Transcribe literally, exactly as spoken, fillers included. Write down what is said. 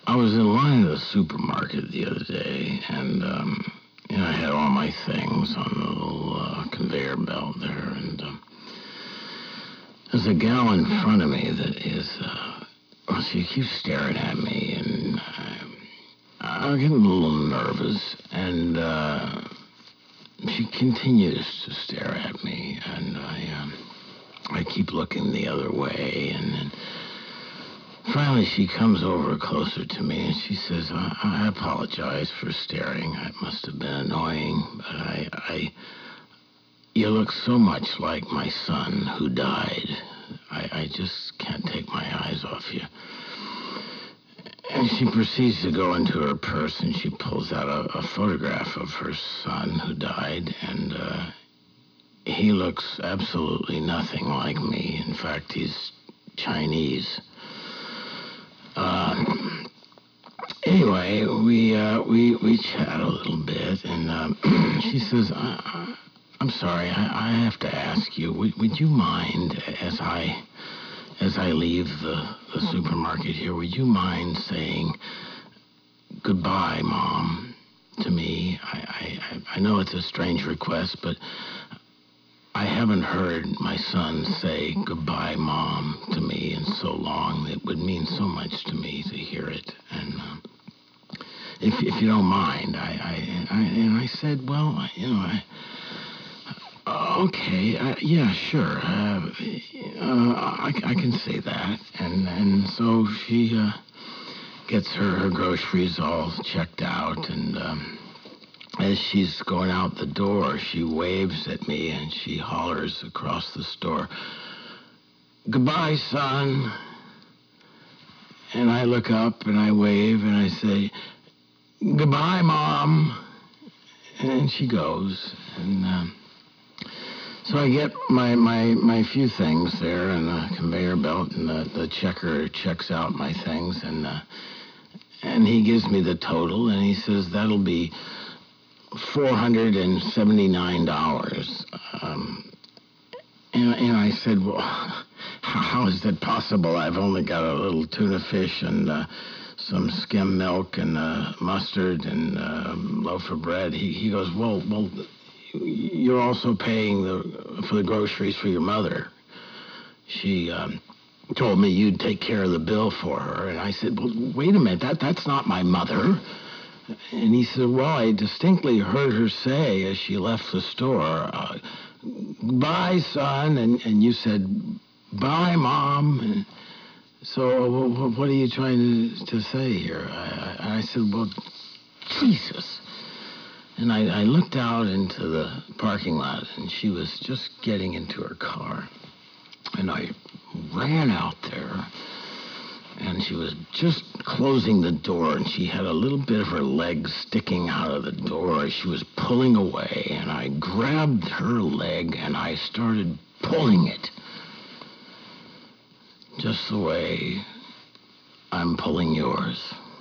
I was in line at the supermarket the other day, and um, you know, I had all my things on the little uh, conveyor belt there, and um, there's a gal in front of me that is, uh, well, she keeps staring at me, and I'm, I'm getting a little nervous, and uh, she continues to stare at me, and I, um, I keep looking the other way, and then finally, she comes over closer to me, and she says, I, I apologize for staring. It must have been annoying, but I, I, you look so much like my son who died. I, I just can't take my eyes off you. And she proceeds to go into her purse, and she pulls out a, a photograph of her son who died, and uh, he looks absolutely nothing like me. In fact, he's Chinese. Um, anyway, we, uh, we, we chat a little bit, and um, she says, I, I, I'm sorry, I, I have to ask you, would, would you mind, as I, as I leave the, the supermarket here, would you mind saying goodbye, Mom, to me? I, I, I know it's a strange request, but I haven't heard my son say goodbye, Mom, to me in so long. It would mean so much to me to hear it. And um, if if you don't mind, I, I, I and I said, well, I, you know, I, uh, okay, uh, yeah, sure, uh, uh, I, I can say that. And and so she uh, gets her, her groceries all checked out, and Um, as she's going out the door, she waves at me and she hollers across the store, goodbye, son. And I look up and I wave and I say, goodbye, Mom. And she goes. And um, so I get my, my, my few things there and the conveyor belt, and the, the checker checks out my things, and, uh, and he gives me the total, and he says, that'll be four hundred seventy-nine dollars. Um, and, and I said, well, how is that possible? I've only got a little tuna fish and uh, some skim milk and uh, mustard and a loaf of bread. He, he goes, well, well, you're also paying the, for the groceries for your mother. She um, told me you'd take care of the bill for her. And I said, well, wait a minute, that, that's not my mother. And he said, well, I distinctly heard her say as she left the store, uh, bye, son. And, and you said, bye, Mom. And so what are you trying to, to say here? I, I, I said, well, Jesus. And I, I looked out into the parking lot, and she was just getting into her car. And I ran out there. And she was just closing the door, and she had a little bit of her leg sticking out of the door. She was pulling away, and I grabbed her leg, and I started pulling it. Just the way I'm pulling yours.